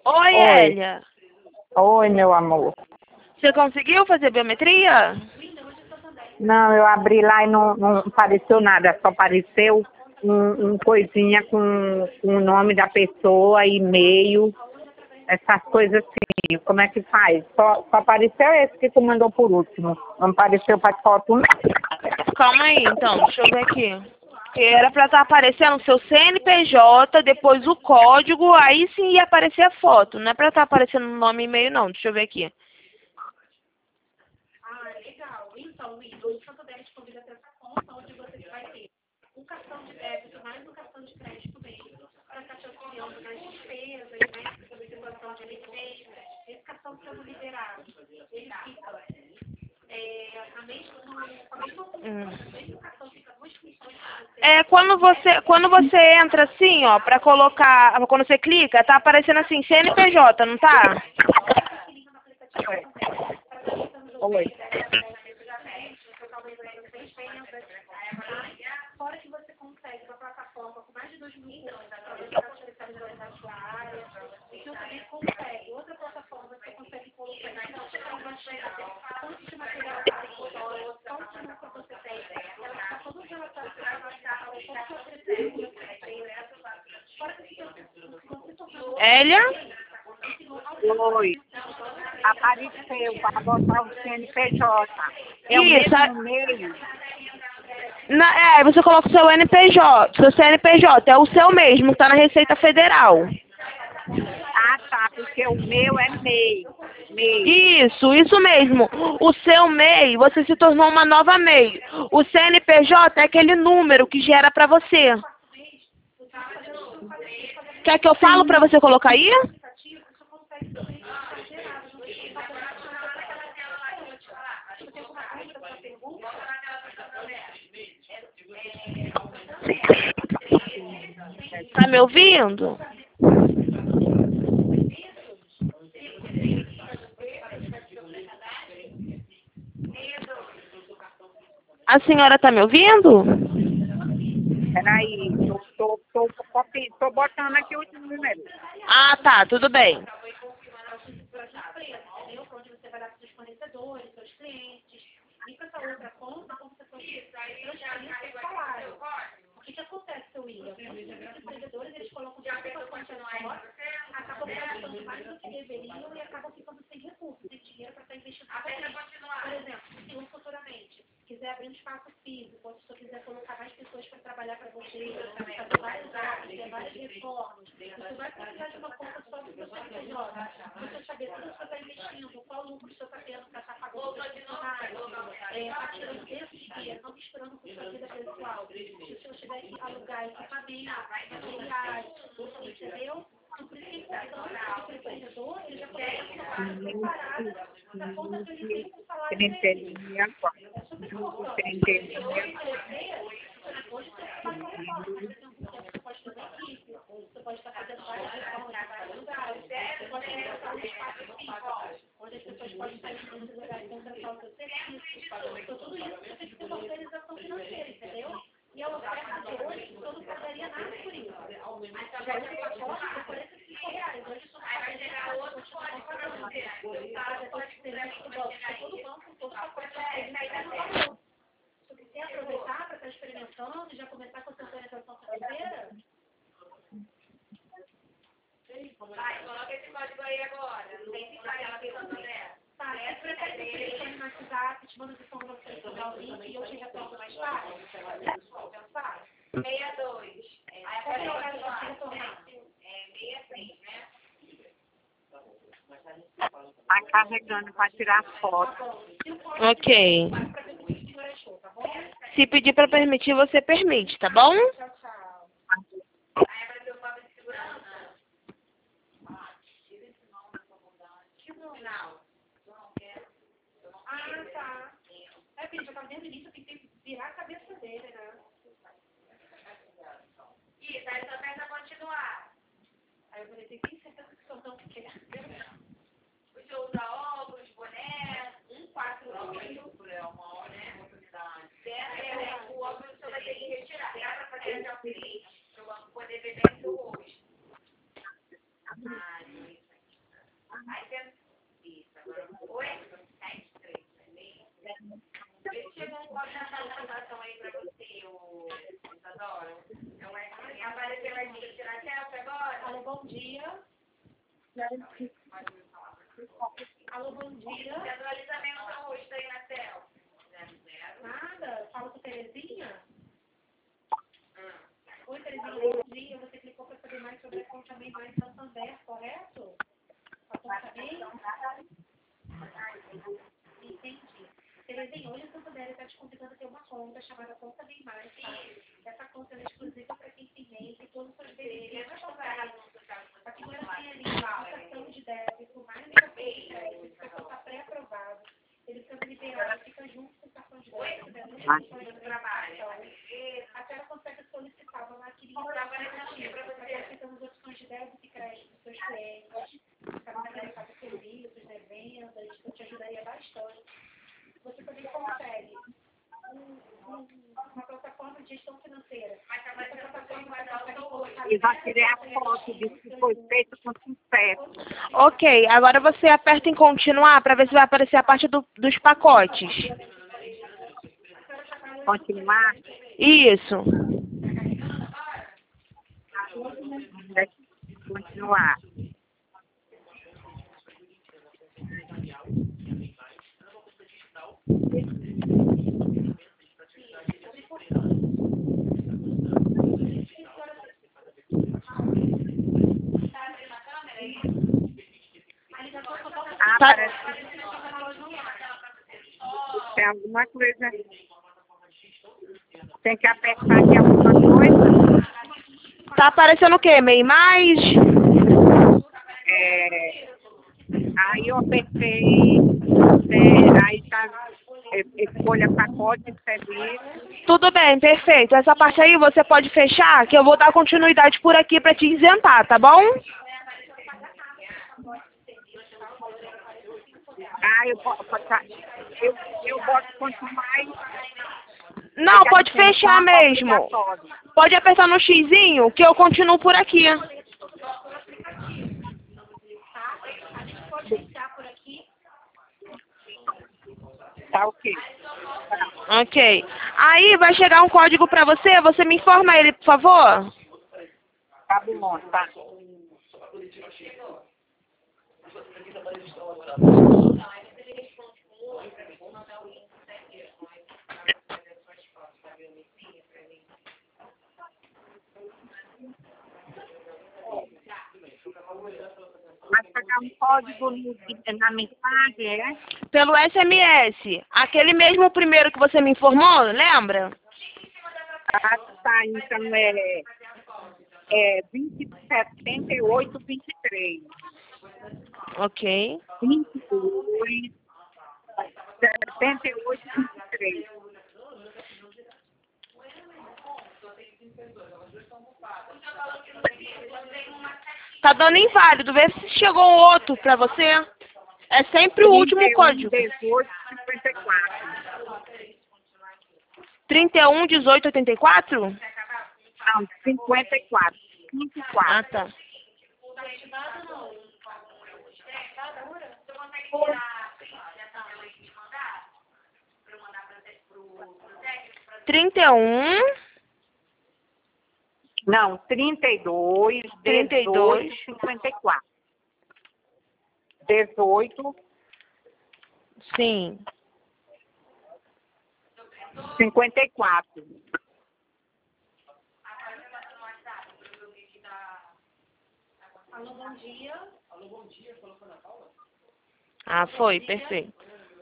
Oi, Oi. Elia. Oi, meu amor. Você conseguiu fazer biometria? Não, eu abri lá e não apareceu nada, só apareceu um coisinha com o nome da pessoa, e-mail, essas coisas assim. Como é que faz? Só apareceu esse que tu mandou por último. Não apareceu para foto, não. Calma aí, então. Deixa eu ver aqui. Porque era pra estar aparecendo o seu CNPJ, depois o código, aí sim ia aparecer a foto. Não é pra estar aparecendo o nome e e-mail, não. Deixa eu ver aqui. É, quando você entra assim, ó, pra colocar, quando você clica, tá aparecendo assim, CNPJ, não tá? Oi. Elia? Oi. Apareceu para botar o CNPJ. É o Isso. mesmo e-mail. Você coloca o seu NPJ, seu CNPJ, é o seu mesmo, tá na Receita Federal. Ah, tá, porque o meu é MEI. Isso mesmo. O seu MEI, você se tornou uma nova MEI. O CNPJ é aquele número que gera pra você. Quer que eu falo pra você colocar aí? Tá me ouvindo? A senhora tá me ouvindo? Peraí, tô botando aqui o número. Ah, tá, tudo bem. Centelinha, centelinha. Tá carregando para tirar foto. Ok. Se pedir pra permitir, você permite, tá bom? bom dia. Alô, bom dia. Visualiza bem o seu rosto aí na tela. Nada. Fala com a Terezinha. Oi, Terezinha, bom dia. Você clicou para saber mais sobre a conta Bem Mais Santander, correto? A conta Bem? Entendi. Terezinha, hoje a Santander está te convidando a ter uma conta chamada Conta Bem Mais, tá? Essa conta é exclusiva para quem tem MEI e todos os seus benefícios totais. A primeira tem ali cartão de débito, mais um cartão de crédito, o cartão está pré-aprovado. Ele fica liberado, fica junto com o cartão de débito, até ela consegue solicitar uma maquininha para aceitamos opções de débito e crédito dos seus clientes, para não interessar por serviços, vendas, isso te ajudaria bastante. Você também consegue uma plataforma de gestão financeira. Essa plataforma vai dar o seu E vai tirar a foto de que foi feito com sucesso. Ok, agora você aperta em continuar para ver se vai aparecer a parte dos pacotes. Continuar. Isso. Continuar. Tá, Parece que tem alguma coisa. Tem que apertar aqui alguma coisa. tá aparecendo o quê? MEI Mais? Aí eu apertei, aí tá, escolha pacote, serviço. Tudo bem, perfeito. Essa parte aí você pode fechar, que eu vou dar continuidade por aqui para te isentar, tá bom? Eu boto continuar e... Não, pode fechar mesmo. Pode apertar no xizinho, que eu continuo por aqui. Tá ok. Ok. Aí vai chegar um código para você, você me informa ele, por favor? Tá bom, tá. Vai pegar um código na mensagem, é? Pelo SMS. Aquele mesmo primeiro que você me informou, lembra? Ah, tá, então é 207823. Ok. 22, 7823. Tá dando inválido. Vê se chegou outro pra você. É sempre o último código. 31, 18, 54. 31, 18, 84? Não, 54. 54. Ah, tá. 31. Não, 32, 32. 18, 54. 18, Sim. 54. Alô, bom dia. Ah, foi, perfeito.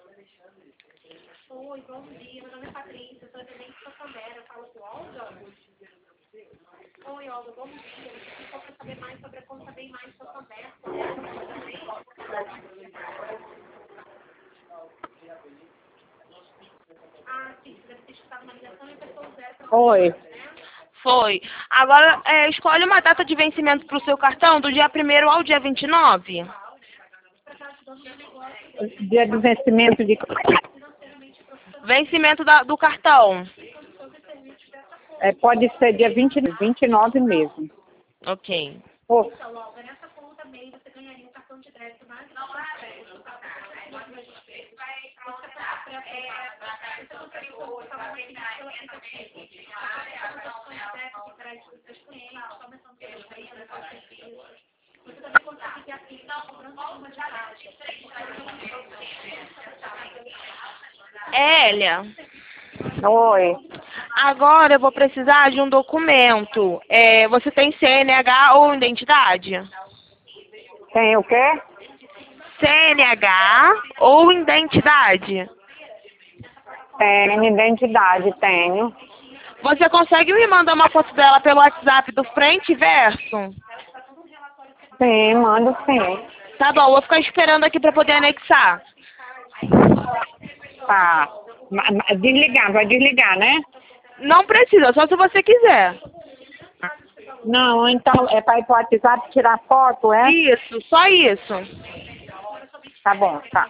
Oi, bom dia. Meu nome é Patrícia, sou atendente de Santander. Eu falo com Olga. Oi, Olga, bom dia. Você ficou para saber mais sobre a conta Bem Mais Santander, correto? Ah, sim, você deve ter escutado uma ligação e a pessoa zero para Oi. Foi. Agora, escolhe uma data de vencimento para o seu cartão do dia 1º ao dia 29. Dia de vencimento de... Vencimento do cartão. pode ser dia 29 mesmo. Ok. Oh, Então, Olga, nessa conta MEI você ganharia um cartão de débito mais um cartão de crédito. Você consegue solicitar uma maquininha pelo aplicativo. Você consegue opções de débito e crédito dos seus clientes, começando pelos vendas, seus serviços. Hélia, Oi. agora eu vou precisar de um documento. Você tem CNH ou identidade? Tem o quê? CNH ou identidade? Tenho identidade, tenho. Você consegue me mandar uma foto dela pelo WhatsApp do frente e verso? Sim, mando sim. Tá bom, vou ficar esperando aqui pra poder anexar. Tá. Desligar, vai desligar, né? Não precisa, só se você quiser. Não, então é para ir pro WhatsApp tirar foto, é? Isso, só isso. Tá bom, tá.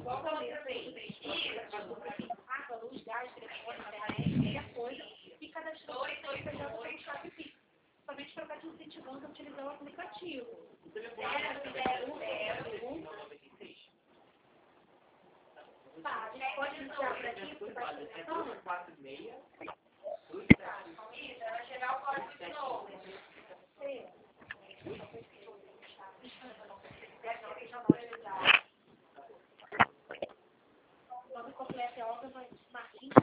E cadastrou o CNPJ pelo Chat Pix. Somente para estar incentivando a utilizar o aplicativo. Tá, a gente pode iniciar por aqui, porque vai ser Vai chegar o código de novo. nome completo é Olga Martins.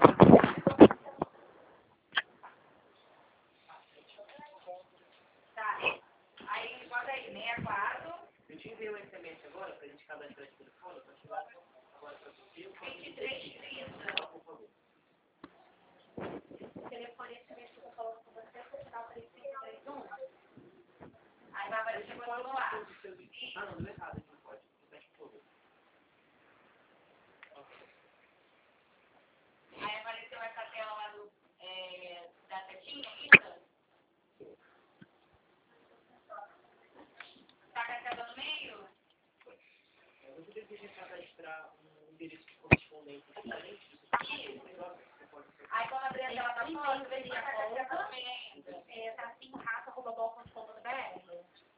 Tá. Aí, bota aí, 64. Deixa eu ver o SMS agora, pra gente cadastrar esse telefone, pra chegar agora pra você. 2330. O telefone esse mesmo que eu tô falando com você, é o final 3531. Aí vai aparecer o celular. Ah, não, deu errado aqui no código. Mexe tudo. Aí apareceu essa tela lá da setinha ainda. Tá carregando no meio? Você deseja cadastrar um endereço correspondente diferente do seu Aí quando abrir a tela da foto, vê se tá carregando bem ainda. Tá assim, raça.bol.com.br.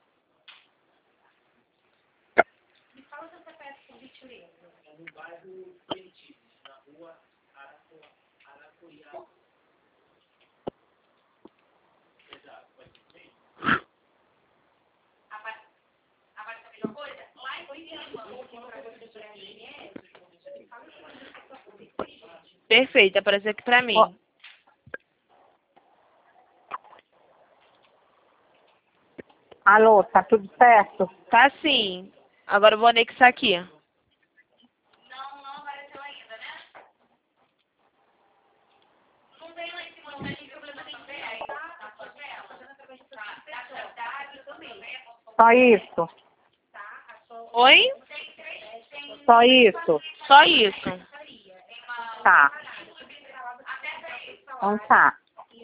Me fala seu CPF por gentileza. É no bairro Benítez, na rua Aracoiá. Exato, pode ser. Apareceu a mesma coisa? Lá em cima. Perfeito, apareceu aqui pra mim. Ó. Alô, tá tudo certo? Tá sim. Agora eu vou anexar aqui. Não apareceu ainda, né? Não tem lá em cima, não tem problema também. Aí tá na sua tela. Só isso? Oi? Só isso? Só isso. Tá. Então tá.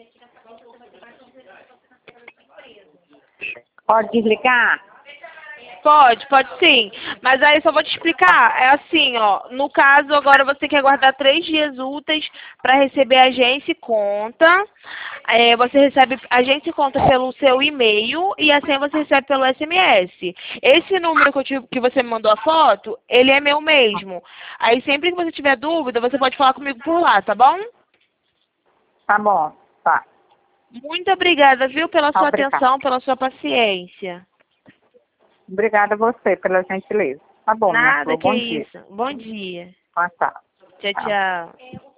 Pode desligar? Pode sim. Mas aí só vou te explicar. É assim, ó. No caso, agora você quer guardar 3 dias úteis para receber agência e conta. Você recebe agência e conta pelo seu e-mail e assim você recebe pelo SMS. Esse número que você me mandou a foto, ele é meu mesmo. Aí sempre que você tiver dúvida, você pode falar comigo por lá, tá bom? Tá bom, tá. Muito obrigada, viu, pela sua Obrigada. atenção, pela sua paciência. Obrigada a você pela gentileza. Tá bom, minha Nada, flor. que Bom dia. isso. Bom dia. Ah, tá. Tchau, tchau.